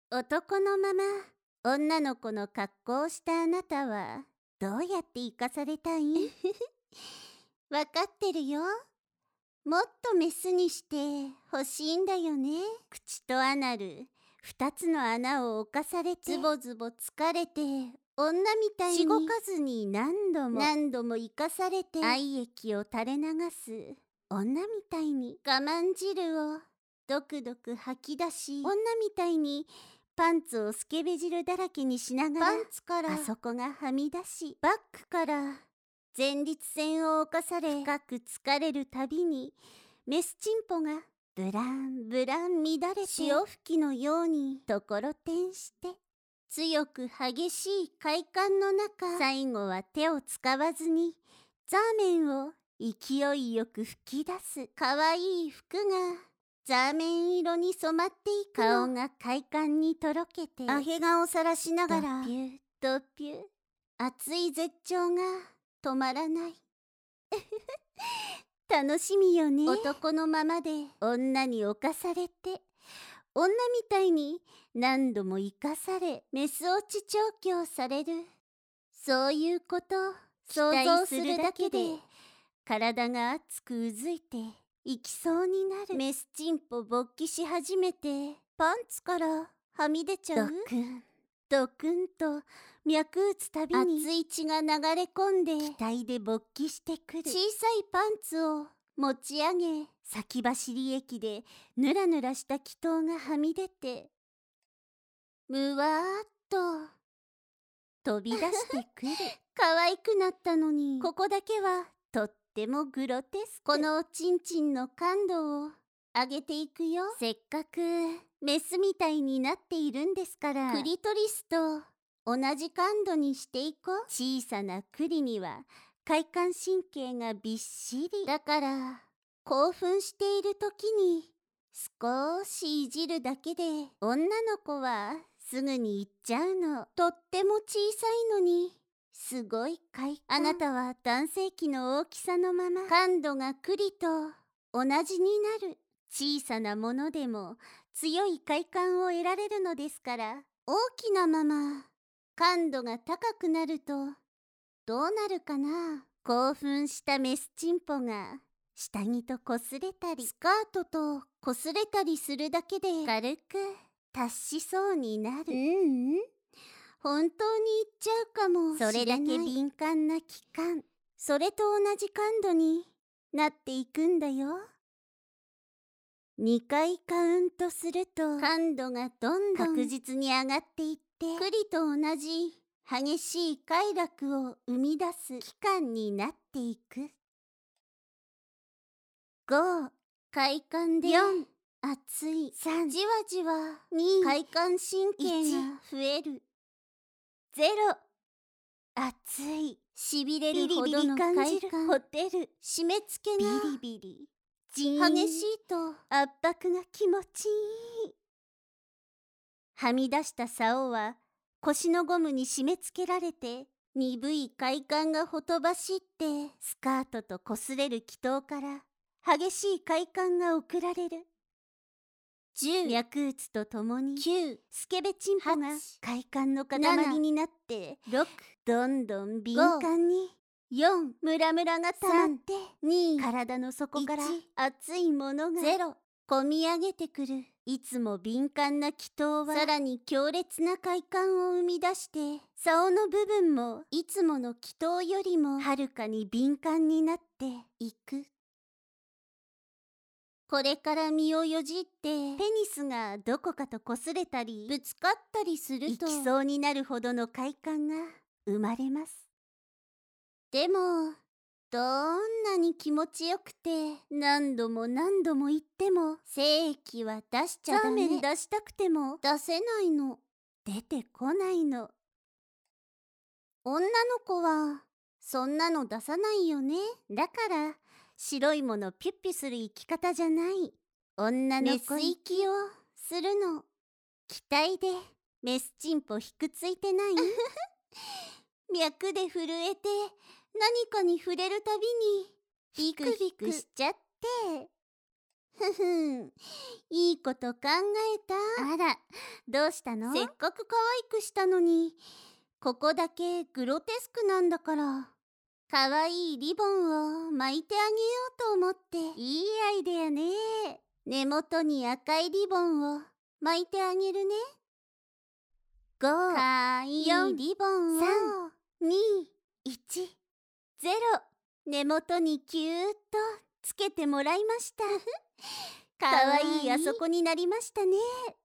男のまま女の子の格好をしたあなたはどうやって生かされたい？わかってるよ。もっとメスにして欲しいんだよね。口とアナル2つの穴を侵されてズボズボ疲れて女みたいにしごかずに何度も生かされて愛液を垂れ流す女みたいに我慢汁をドクドク吐き出し女みたいにパンツをスケベ汁だらけにしながらパンツからあそこがはみ出しバックから前立腺を侵され深く疲れるたびにメスチンポがブランブラン乱れて潮吹きのようにところてんして強く激しい快感の中最後は手を使わずにザーメンを勢いよく吹き出すかわいい服がザーメン色に染まっていくの。顔が快感にとろけてアヘ顔をさらしながらドピュードピュー熱い絶頂が止まらない楽しみよね。男のままで女に侵されて女みたいに何度も生かされメス落ち調教されるそういうこと想像するだけで体が熱くうずいていきそうになる。メスチンポ勃起し始めてパンツからはみ出ちゃう。ドクンドクンと脈打つたびに熱い血が流れ込んで気体で勃起してくる。小さいパンツを持ち上げ先走り液でぬらぬらした気筒がはみ出てむわーっと飛び出してくる可愛くなったのにここだけはとってもグロテスク。このおちんちんの感度を上げていくよ。せっかくメスみたいになっているんですからクリトリスと同じ感度にしていこう。小さなクリには快感神経がびっしりだから興奮している時に少しいじるだけで女の子はすぐに行っちゃうの。とっても小さいのにすごい快感。あなたは男性器の大きさのまま感度がクリと同じになる。小さなものでも強い快感を得られるのですから大きなまま感度が高くなるとどうなるかな。興奮したメスチンポが下着とこすれたりスカートとこすれたりするだけで軽く達しそうになる。本当にいっちゃうかもしれない。それだけ敏感な器官それと同じ感度になっていくんだよ。2回カウントすると感度がどんどん確実に上がっていってクリと同じ激しい快楽を生み出す器官になっていく。5快感で4熱い3じわじわ2快感神経が増える0熱いしびれるほどの快感ホテル締め付けがビリビリジーン激しいと圧迫が気持ちいい。はみ出した竿は腰のゴムに締め付けられて鈍い快感がほとばしってスカートと擦れる気筒から激しい快感が送られる。10脈打つとともに9スケベチンポが快感の塊になって6どんどん敏感に4ムラムラがたまって2体の底から熱いものが0こみ上げてくる。いつも敏感な気筒はさらに強烈な快感を生み出して竿の部分もいつもの気筒よりもはるかに敏感になっていく。これから身をよじってペニスがどこかと擦れたりぶつかったりするといきそうになるほどの快感が生まれます。でもどんなに気持ちよくて何度も何度も言っても精液は出しちゃダメ。ザーメン出したくても出せないの。出てこないの。女の子はそんなの出さないよね。だから白いものピュッピュする生き方じゃない。女の子メス息をするの。気体でメスチンポひくついてない脈で震えて何かに触れるたびにビクビクしちゃってふふん、いいこと考えた。あら、どうしたの？せっかく可愛くしたのに、ここだけグロテスクなんだから。可愛いリボンを巻いてあげようと思って。いいアイデアね。根元に赤いリボンを巻いてあげるね。5、かいリボンを3、2、1、0。根元にキューッとつけてもらいました。かわいいあそこになりましたね。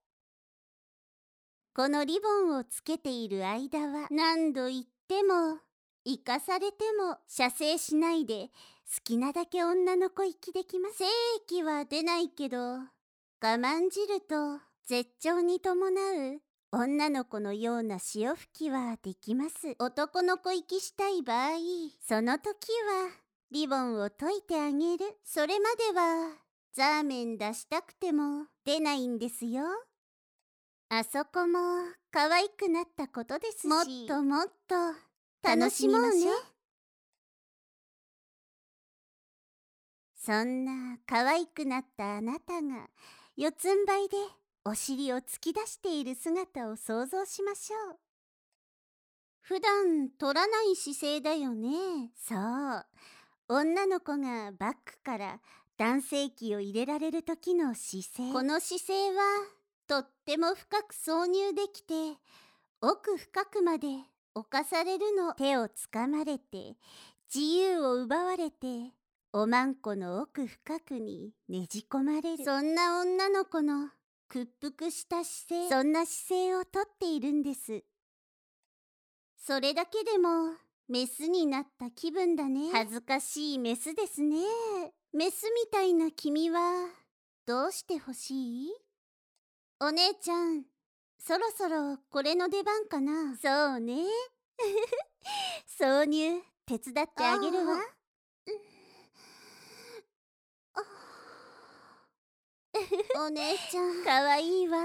このリボンをつけている間は何度言っても生かされても射精しないで好きなだけ女の子行きできます。精液は出ないけど我慢汁と絶頂に伴う女の子のような潮吹きはできます。男の子行きしたい場合、その時はリボンを解いてあげる。それまではザーメン出したくても出ないんですよ。あそこも可愛くなったことですし、もっともっと楽しもうね。そんな可愛くなったあなたが四つん這いでお尻を突き出している姿を想像しましょう。普段取らない姿勢だよね。そう。女の子がバックから男性器を入れられる時の姿勢。この姿勢はとっても深く挿入できて、奥深くまで侵されるの。手をつかまれて、自由を奪われて、おまんこの奥深くにねじ込まれる。そんな女の子の屈服した姿勢、そんな姿勢をとっているんです。それだけでもメスになった気分だね。恥ずかしいメスですね。メスみたいな君はどうしてほしい？お姉ちゃん、そろそろこれの出番かな。そうね。挿入手伝ってあげるわ。お姉ちゃん、かわいいわ。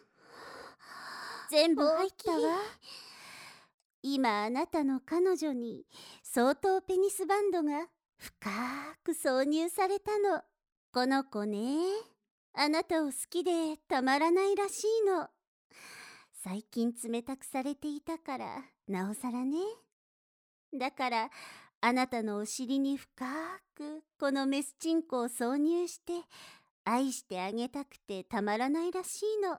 全部入ったわ。今あなたの彼女に相当ペニスバンドが深く挿入されたの。この子ね、あなたを好きでたまらないらしいの。最近冷たくされていたからなおさらね。だからあなたのお尻に深くこのメスチンコを挿入して愛してあげたくてたまらないらしいの。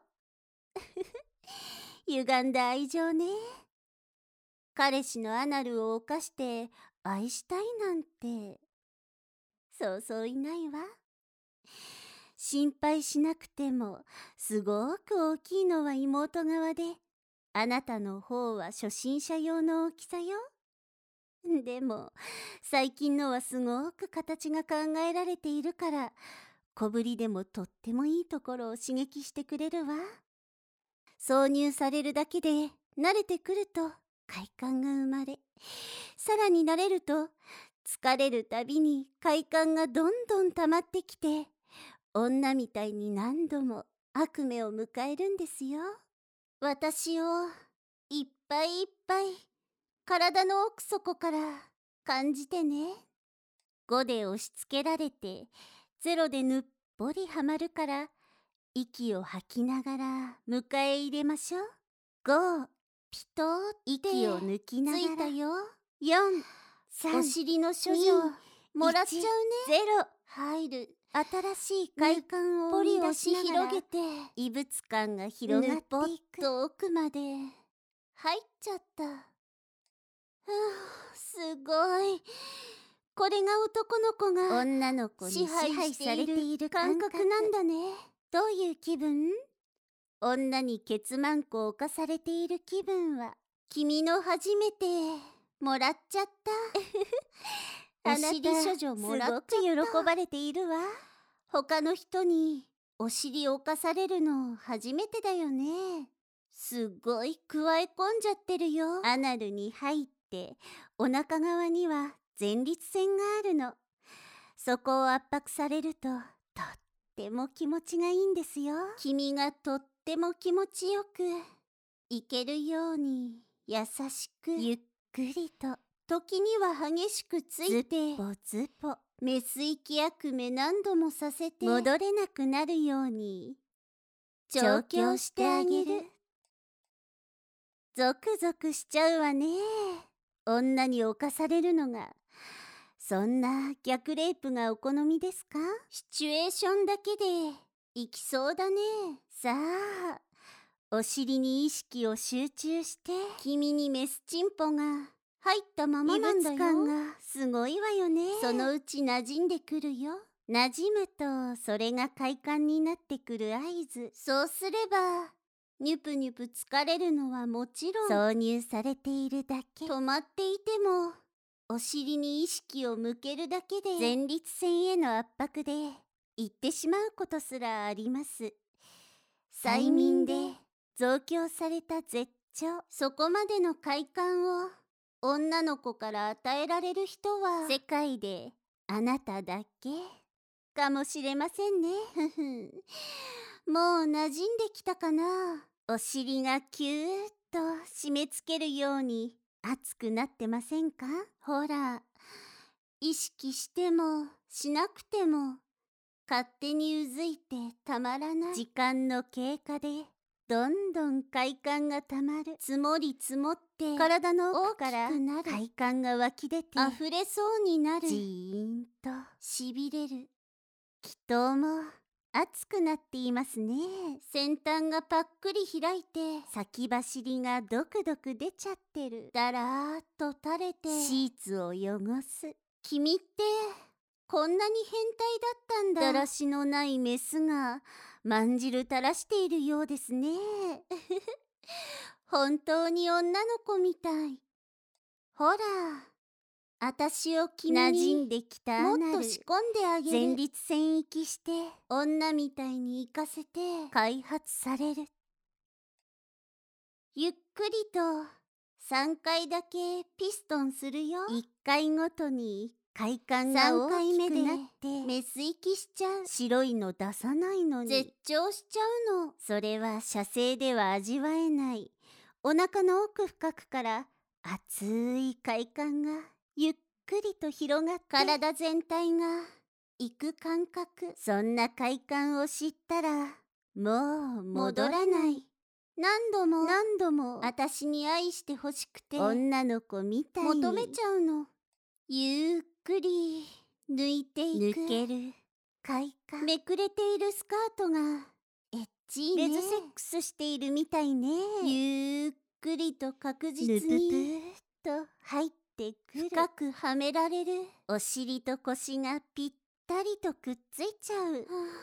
歪んだ愛情ね。彼氏のアナルを犯して愛したいなんてそうそういないわ。心配しなくてもすごく大きいのは妹側で、あなたの方は初心者用の大きさよ。でも最近のはすごく形が考えられているから、小ぶりでもとってもいいところを刺激してくれるわ。挿入されるだけで慣れてくると快感が生まれ、さらに慣れると疲れるたびに快感がどんどん溜まってきて、女みたいに何度も悪夢を迎えるんですよ。私をいっぱいいっぱい体の奥底から感じてね。5で押し付けられて0でぬっぽりはまるから、息を吐きながら迎え入れましょう。5、ピトーって息を抜きながら。ついたよ。4、3、お尻の処女もらっちゃうね。0、入る。新しい快感を織り出し広げて、異物感が広がっていく。と奥まで入っちゃった。すごい。これが男の子が女の子に支配されている感覚なんだね。どういう気分？女にケツマンコを犯されている気分は君の初めてもらっちゃった。お尻処女もらっちゃった。すごく喜ばれているわ。他の人にお尻を犯されるの初めてだよね。すっごいくわえ込んじゃってるよ。アナルに入ってお腹側には前立腺があるの。そこを圧迫されるととっても気持ちがいいんですよ。君がとっても気持ちよくいけるように優しくゆっくりと、時には激しくついてズッポズポメス息役目何度もさせて戻れなくなるように調教してあげる。ゾクゾクしちゃうわね。女に侵されるのが。そんな逆レイプがお好みですか？シチュエーションだけでいきそうだね。さあ、お尻に意識を集中して。君にメスチンポが入ったままなんだよ。異物感がすごいわよね。そのうち馴染んでくるよ。馴染むとそれが快感になってくる合図。そうすればニュプニュプ疲れるのはもちろん、挿入されているだけ。止まっていてもお尻に意識を向けるだけで前立腺への圧迫で行ってしまうことすらあります。催眠で増強された絶頂。そこまでの快感を女の子から与えられる人は世界であなただけかもしれませんね。もう馴染んできたかな。お尻がキューッと締め付けるように熱くなってませんか？ほら、意識してもしなくても勝手にうずいてたまらない。時間の経過でどんどん快感がたまる。積もり積もって体の奥から快感が湧き出て溢れそうになる。じーんとしびれる。気筒も熱くなっていますね。先端がパックリ開いて先走りがドクドク出ちゃってる。だらーっと垂れてシーツを汚す。君ってこんなに変態だったんだ。だらしのないメスがまんじる垂らしているようですね。本当に女の子みたい。ほら、あたしを君に馴染んできたもっと仕込んであげる。前立腺域して女みたいに行かせて開発される。ゆっくりと3回だけピストンするよ。1回ごとに快感が大きくなってメス息しちゃう。白いの出さないのに絶頂しちゃうの。それは射精では味わえないお腹の奥深くから熱い快感がゆっくりと広がって体全体が行く感覚。そんな快感を知ったらもう戻らない。何度も何度も私に愛してほしくて女の子みたいに求めちゃうの。ゆっくり抜いていく。抜ける快感。めくれているスカートがエッチーね。レズセックスしているみたいね。ゆっくりと確実にぬぷぷーっと入ってくる。深くはめられる。お尻と腰がぴったりとくっついちゃう。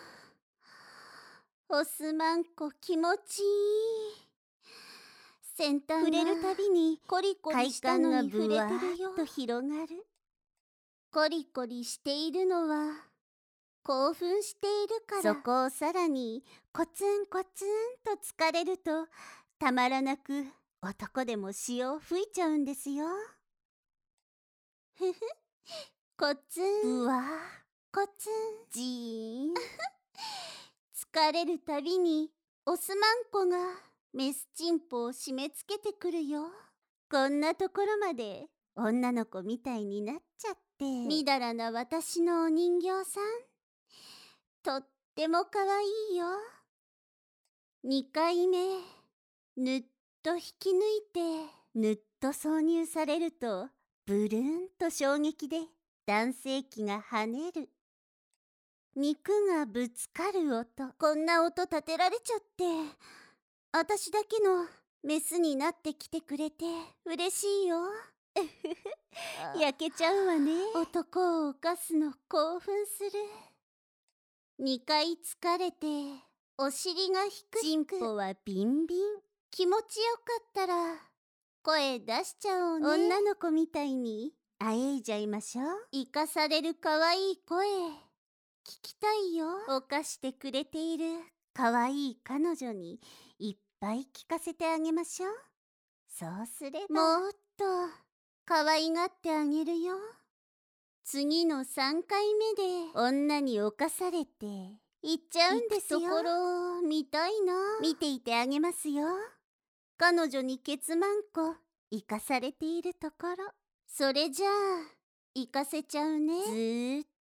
オスマンコ気持ちいい。先端が触れるたびにコリコリしたのに触れてるよ。と広がる。コリコリしているのは興奮しているから。そこをさらにコツンコツンと疲れるとたまらなく男でも潮を吹いちゃうんですよ。ふふ、コツンぶわーコツンじーん。疲れるたびにオスマンコがメスチンポを締め付けてくるよ。こんなところまで女の子みたいになっちゃって。みだらな私のお人形さんとってもかわいいよ。2回目ぬっと引き抜いてぬっと挿入されるとブルーンと衝撃で男性器が跳ねる。肉がぶつかる音。こんな音立てられちゃって私だけのメスになってきてくれて嬉しいよ。焼けちゃうわね。男を犯すの興奮する。2回疲れてお尻がひくひく。チンポはビンビン。気持ちよかったら声出しちゃおうね。女の子みたいにあえいじゃいましょう。生かされるかわいい声聞きたいよ。犯してくれているかわいい彼女にいっぱい聞かせてあげましょう。そうすればもっとかわいがってあげるよ。次の3回目で女に侵されて行っちゃうんですよ。行くところ見たいな。見ていてあげますよ。彼女にケツマンコ生かされているところ。それじゃあ行かせちゃうね。ずーっ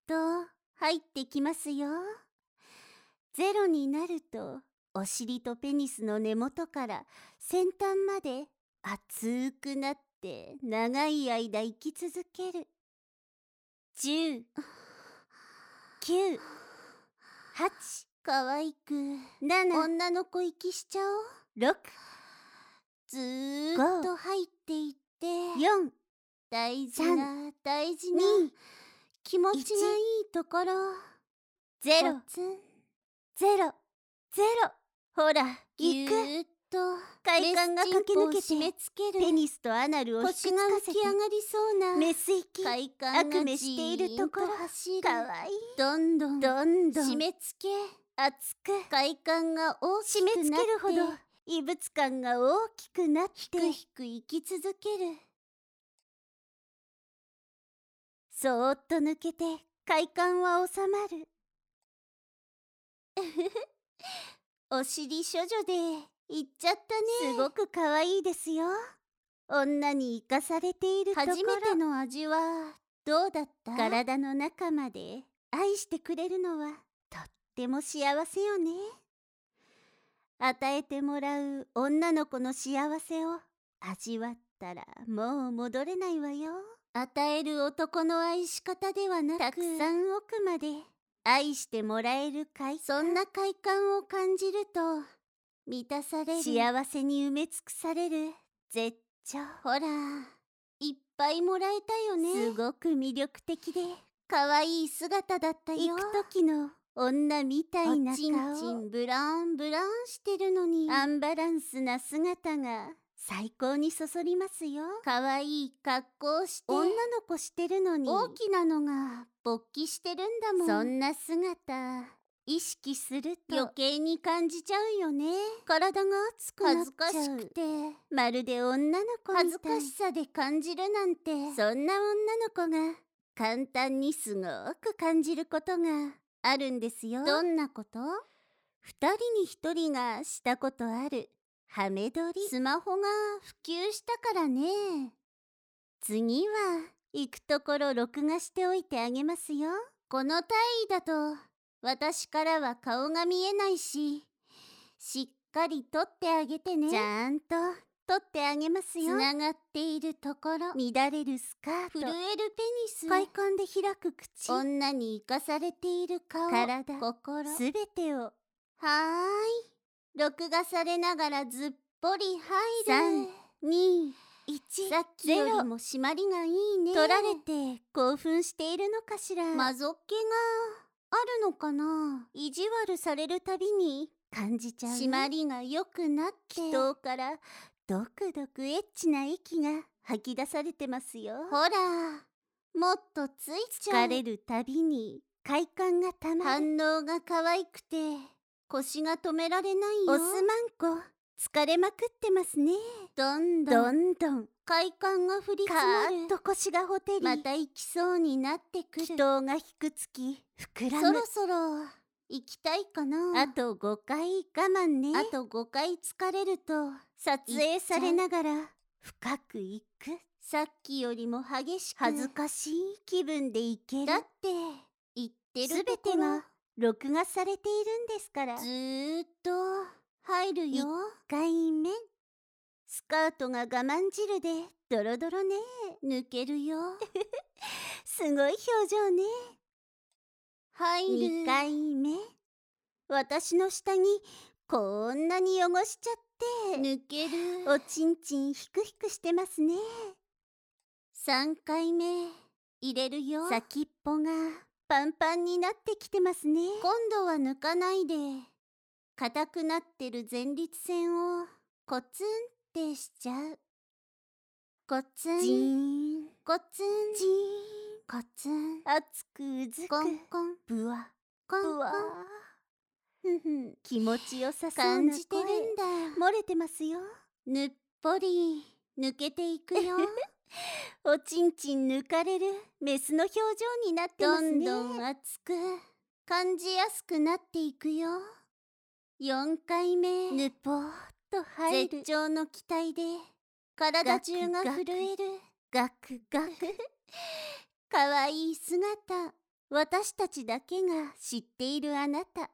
と入ってきますよ。ゼロになるとお尻とペニスの根元から先端まで熱くなって長い間生き続ける。10、9、8、かわいく7、女の子息しちゃおう。6、ずーっと入っていって4、大事な大事な気持ちがいいところ。ゼロ、ゼロ、ゼロ。ほら、ぎゅーっと快感が駆け抜けて締め付ける。ペニスとアナルを引きつかせて腰が浮き上がりそうなメス息、快感がじしているところ。かわいい。どんどん締め付け、熱く快感が大きくなって、締め付けるほど異物感が大きくなって、ひくひく生き続ける。そーっと抜けて快感は収まる。お尻処女で言っちゃったね。すごくかわいいですよ。女に生かされているところ。初めての味はどうだった？体の中まで愛してくれるのはとっても幸せよね。与えてもらう女の子の幸せを味わったらもう戻れないわよ。与える男の愛し方ではなく、たくさん奥まで愛してもらえる快感。そんな快感を感じると満たされる。幸せに埋め尽くされる絶頂。ほら、いっぱいもらえたよね。すごく魅力的で可愛い姿だったよ。行く時の女みたいな顔。おちんちんブランブランしてるのにアンバランスな姿が最高にそそりますよ。かわいい格好をして女の子してるのに大きなのが勃起してるんだもん。そんな姿意識すると余計に感じちゃうよね。体が熱くなっちゃう。恥ずかしくてまるで女の子みたい。恥ずかしさで感じるなんて、そんな女の子が簡単にすごく感じることがあるんですよ。どんなこと？二人に一人がしたことあるハメ撮り。スマホが普及したからね。次は行くところ録画しておいてあげますよ。この体位だと私からは顔が見えないし、しっかり撮ってあげてね。ちゃんと撮ってあげますよ。つながっているところ、乱れるスカート、震えるペニス、快感で開く口、女に生かされている顔、体、心、すべてを。はーい。録画されながらずっぽり入る。3、2、1、さっきよりも締まりがいいね。撮られて興奮しているのかしら。まぞっけがあるのかな。意地悪されるたびに感じちゃう。締まりが良くなって、気筒からドクドクエッチな息が吐き出されてますよ。ほら、もっとついちゃう。疲れるたびに快感がたまる。反応が可愛くて腰が止められないよ。オスマンコ疲れまくってますね。どんどん快感が降り積もる。カーッと腰がほてり、また行きそうになってくる。気筒がひくつき膨らむ。そろそろ行きたいかな。あと5回我慢ね。あと5回疲れると撮影されながら深く行く。さっきよりも激しく恥ずかしい気分で行ける。だって言ってるところ全てが録画されているんですから。ずーっと入るよ。1回目スカートが我慢汁でドロドロね。抜けるよ。すごい表情ね。入る。2回目私の下着こんなに汚しちゃって抜ける。おちんちんひくひくしてますね。3回目入れるよ。先っぽがパンパンになってきてますね。今度は抜かないで硬くなってる前立腺をコツンってしちゃう。コツン、ジーン、コツン、ジーン、コツン、熱くうずく、コンコン、ブワ、コンコン、ブワ。ふふ、気持ちよさそうな声感じてるんだ。漏れてますよ。ぬっぽり抜けていくよ。おちんちん抜かれるメスの表情になってますね。どんどん熱く感じやすくなっていくよ。4回目ぬぽーっと入る。絶頂の期待で体中が震える。ガクガクかわいい姿私たちだけが知っているあなた。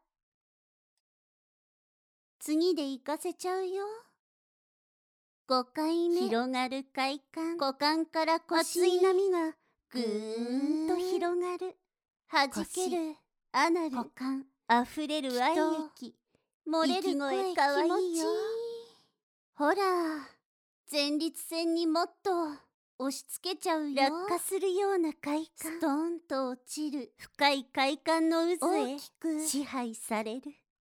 次で行かせちゃうよ。5回目。広がる快感。股間から腰。熱い波がぐーんと広がる。弾けるアナル。股間。溢れる愛液。漏れる声かわいいよ。ほら、前立腺にもっと押し付けちゃうよ。落下するような快感。ストーンと落ちる深い快感の渦へ大きく支配される。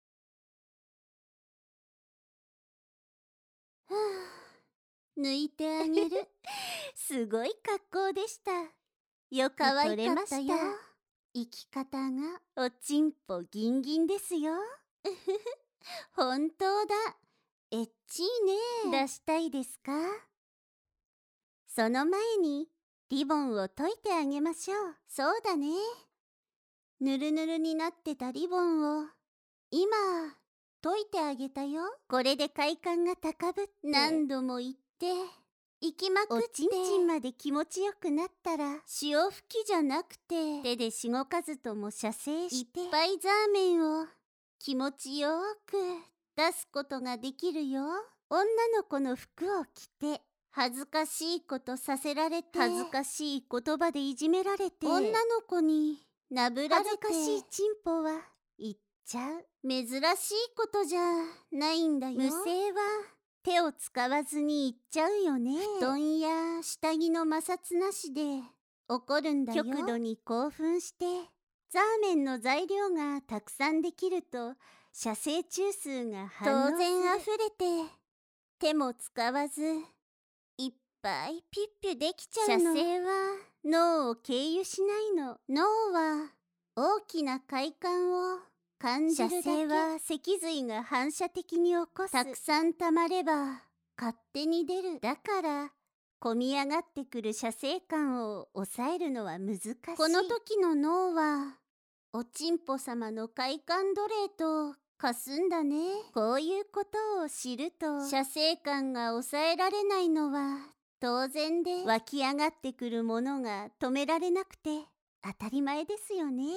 はあ、抜いてあげる。すごい格好でした。よく撮れましたよ。生き方がおちんぽギンギンですよ。本当だ。エッチいね。出したいですか？その前にリボンを解いてあげましょう。そうだね。ぬるぬるになってたリボンを今解いてあげたよ。これで快感が高ぶって何度も言って行きまくっておちんちんまで気持ちよくなったら潮吹きじゃなくて手でしごかずとも射精していっぱいザーメンを気持ちよく出すことができるよ。女の子の服を着て恥ずかしいことさせられて恥ずかしい言葉でいじめられて女の子になぶられて恥ずかしいチンポは言っちゃう。珍しいことじゃないんだよ。無声は手を使わずに言っちゃうよね。布団や下着の摩擦なしで怒るんだよ。極度に興奮してザーメンの材料がたくさんできると射精中枢が反応する。当然あふれて手も使わずいっぱいピッピュできちゃうの。射精は脳を経由しないの。脳は大きな快感を感じるだけ。射精は脊髄が反射的に起こす。たくさん溜まれば勝手に出る。だからこみ上がってくる射精感を抑えるのは難しい。この時の脳はおちんぽ様の快感奴隷と貸すんだね。こういうことを知ると射精感が抑えられないのは当然で湧き上がってくるものが止められなくて当たり前ですよね。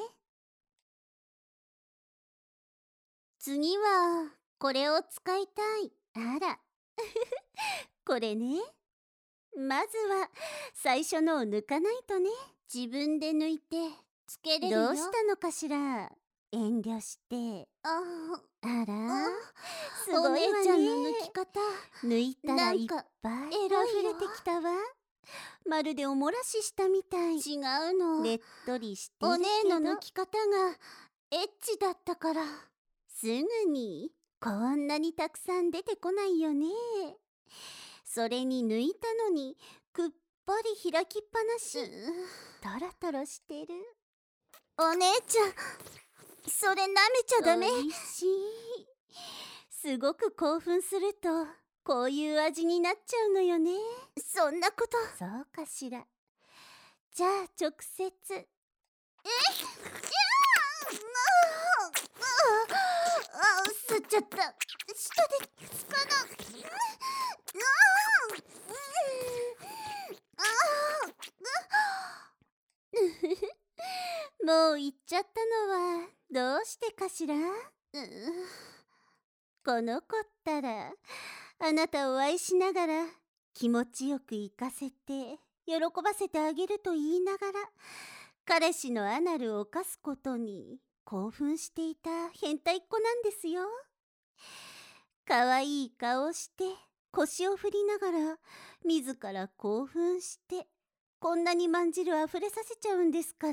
次はこれを使いたい。あらこれね。まずは最初のを抜かないとね。自分で抜いてつけれるよ。どうしたのかしら。遠慮して。あらすごいわね。お姉ちゃんの抜き方抜いたらいっぱい溢れてきたわ。まるでおもらししたみたい。違うの。ねっとりしてるけどお姉の抜き方がエッチだったから。すぐにこんなにたくさん出てこないよね。それに抜いたのにくっぱり開きっぱなし。トロトロしてる。お姉ちゃんそれ舐めちゃダメ。おいしい。すごく興奮するとこういう味になっちゃうのよね。そんなこと。そうかしら。じゃあ直接。吸っちゃった。舌でつかな。もう行っちゃったのはどうしてかしら。この子ったらあなたを愛しながら気持ちよく行かせて喜ばせてあげると言いながら彼氏のアナルを犯すことに興奮していた変態っ子なんですよ。かわいい顔して腰を振りながら自ら興奮してこんなにまんじるあふれさせちゃうんですから。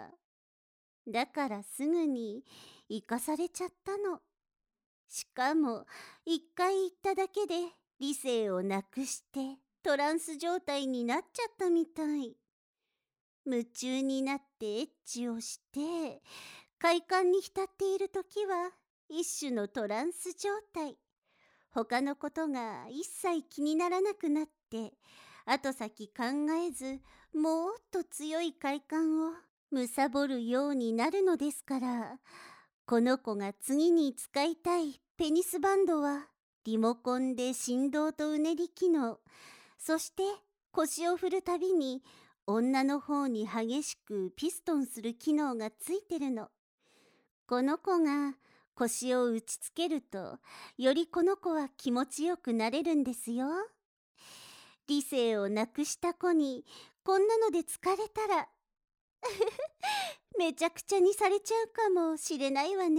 だからすぐに生かされちゃったの。しかも一回言っただけで理性をなくしてトランス状態になっちゃったみたい。夢中になってエッチをして快感に浸っている時は一種のトランス状態。他のことが一切気にならなくなって後先考えずもっと強い快感を貪るようになるのですから。この子が次に使いたいペニスバンドはリモコンで振動とうねり機能、そして腰を振るたびに女の方に激しくピストンする機能がついてるの。この子が腰を打ちつけると、よりこの子は気持ちよくなれるんですよ。理性をなくした子にこんなので疲れたらめちゃくちゃにされちゃうかもしれないわね。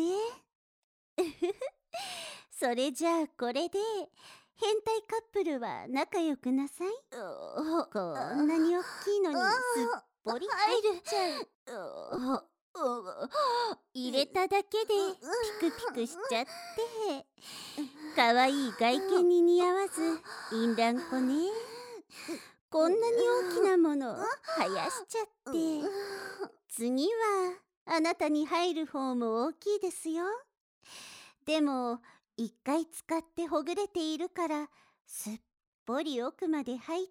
それじゃあこれで変態カップルは仲良くなさい。こんなに大きいのにすっぽり入っちゃう。入れただけでピクピクしちゃって、かわいい外見に似合わず淫乱子ね。こんなに大きなもの生やしちゃって、次はあなたに入る方も大きいですよ。でも一回使ってほぐれているから、すっぽり奥まで入って、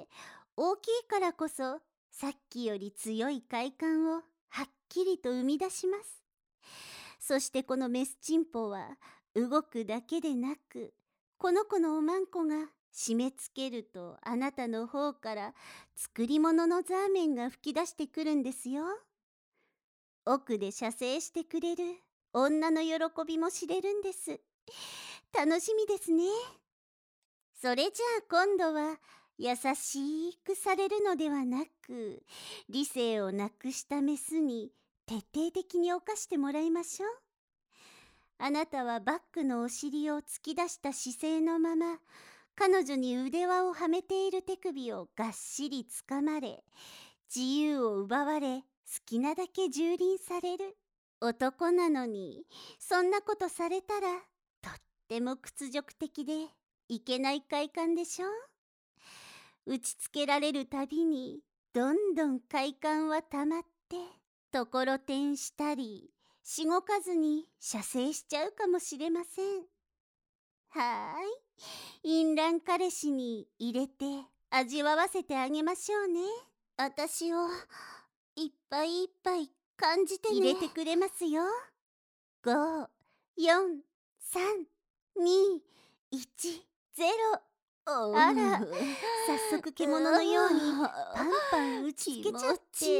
大きいからこそさっきより強い快感をはっきりと生み出します。そしてこのメスチンポは動くだけでなく、この子のおまんこが締め付けると、あなたの方から作り物のザーメンが吹き出してくるんですよ。奥で射精してくれる女の喜びも知れるんです。楽しみですね。それじゃあ今度は優しくされるのではなく、理性をなくしたメスに徹底的に犯してもらいましょう。あなたはバックのお尻を突き出した姿勢のまま、彼女に腕輪をはめている手首をがっしりつかまれ、自由を奪われ、好きなだけ蹂躙される。男なのにそんなことされたら、とっても屈辱的でいけない快感でしょ。打ちつけられるたびにどんどん快感はたまって、ところてんしたりしごかずに射精しちゃうかもしれません。はーい、淫乱彼氏に入れて味わわせてあげましょうね。私をいっぱいいっぱい感じてね。入れてくれますよ。5、4、3、2、1、0。あら、早速獣のようにパンパン打ちつけちゃって、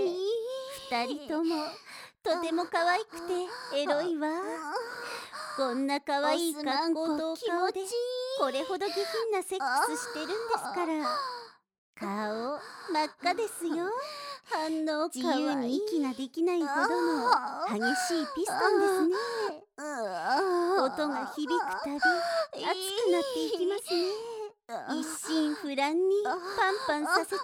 二人ともとても可愛くてエロいわ。こんな可愛い格好とお顔でこれほど下品なセックスしてるんですから。顔真っ赤ですよ。反応自由に息ができないほどの激しいピストンですね。音が響くたび熱くなっていきますね。一心不乱にパンパンさせちゃって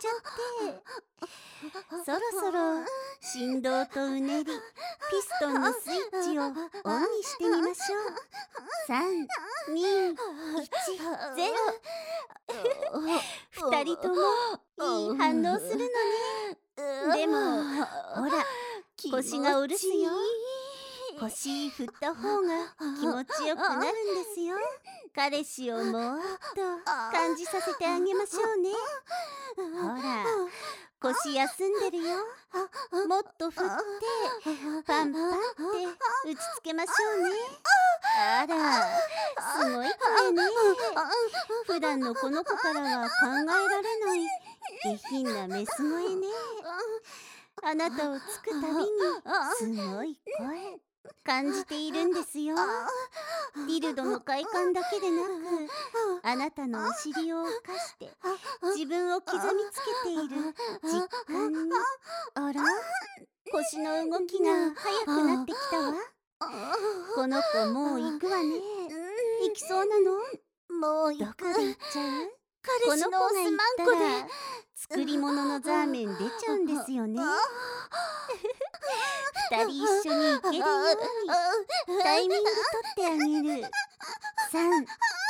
、そろそろ振動とうねり、ピストンのスイッチをオンにしてみましょう。3、2、1、0。二人ともいい反応するのね。でもほら、腰がおるすよ。腰振った方が気持ちよくなるんですよ。彼氏をもっと感じさせてあげましょうね。ほら、腰休んでるよ。もっと振ってパンパンって打ちつけましょうね。あら、すごい声ね。普段のこの子からは考えられない下品なメス声ね。あなたをつくたびにすごい声感じているんですよ。ディルドの快感だけでなく、あなたのお尻を犯して自分を刻みつけている実感に。あら、腰の動きが速くなってきたわ。この子もう行くわね。行きそうなの？もう行く。どこで行っちゃう？この子が行ったら作り物のザーメン出ちゃうんですよね。二人一緒に行けるようにタイミング取ってあげる。3、2、1、0。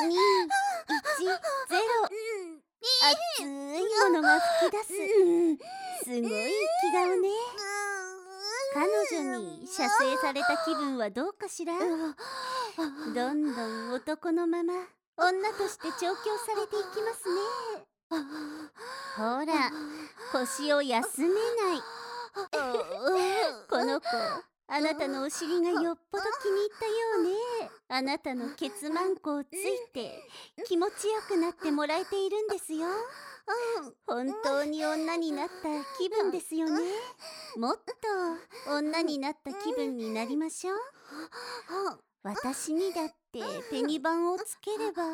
熱いものが吹き出す。すごい気顔ね。彼女に射精された気分はどうかしら。どんどん男のまま女として調教されていきますね。ほら、腰を休めない。この子、あなたのお尻がよっぽど気に入ったようね。あなたのケツマンコをついて気持ちよくなってもらえているんですよ。 本当に女になった気分ですよね。もっと女になった気分になりましょう。私にだってペニバンをつければ、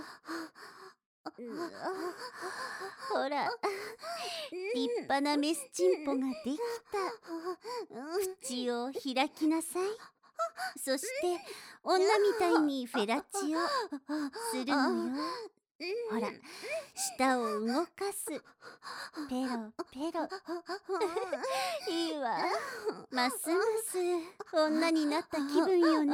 ほら、立派なメスチンポができた。口を開きなさい。そして女みたいにフェラチオするのよ。ほら、舌を動かす。ペロペロ。いいわ。ますます女になった気分よね。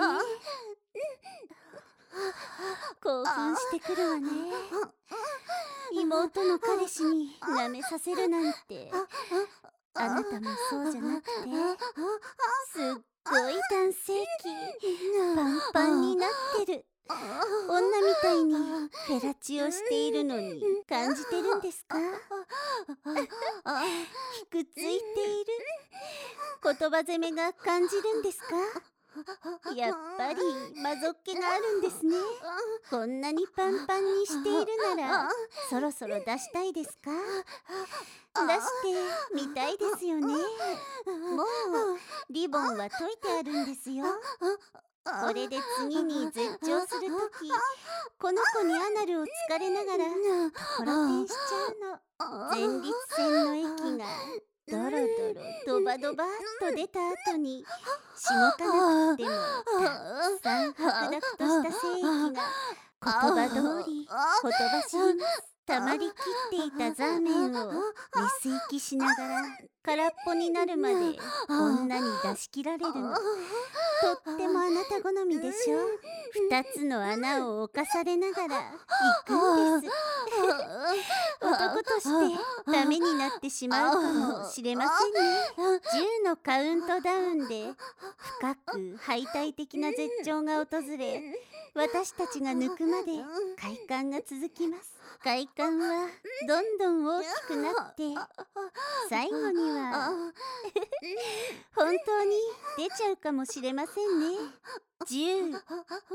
興奮してくるわね。妹の彼氏に舐めさせるなんて。あなたもそうじゃなくて、すっごい男性器パンパンになってる。女みたいにフェラチオしているのに感じてるんですか？ひくついている。言葉攻めが感じるんですか？やっぱりマゾっ気があるんですね。こんなにパンパンにしているならそろそろ出したいですか？出してみたいですよね。もうリボンは解いてあるんですよ。これで次に絶頂するとき、この子にアナルをつかれながらところてんしちゃうの。前立腺の液がドロドロドバドバっと出た後に、しごかなくてもたくさん白濁とした精液が言葉通りほとばしります。溜まりきっていたザーメンをメス息しながら空っぽになるまで女に出し切られるの。とってもあなた好みでしょ。2つの穴を侵されながら行くんです。男としてダメになってしまうかもしれませんね。10のカウントダウンで深く敗退的な絶頂が訪れ、私たちが抜くまで快感が続きます。快感はどんどん大きくなって、最後には本当に出ちゃうかもしれませんね。10、9、8。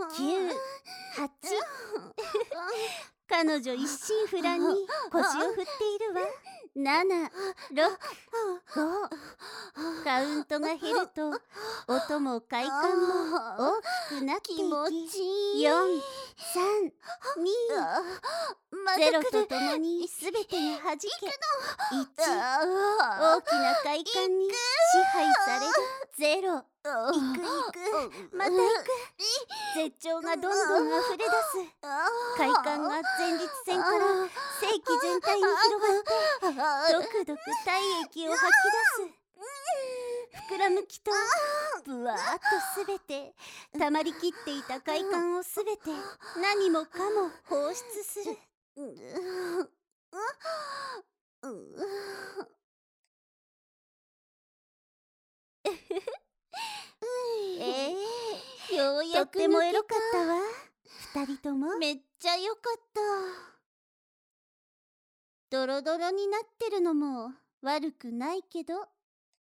彼女一心不乱に腰を振っているわ。7、6、5。カウントが減ると音も快感も大きくなっていき、4、3、2、0とともに全てがはじけ、1、大きな快感に支配される。0、行くまた行く。絶頂がどんどん溢れ出す。快感が前立腺から性器全体に広がって、ドクドク体液を吐き出す。膨らむ気とブワーッとすべて、溜まりきっていた快感をすべて何もかも放出する。ようやくとってもエロかったわ。2人ともめっちゃよかった。ドロドロになってるのも悪くないけど。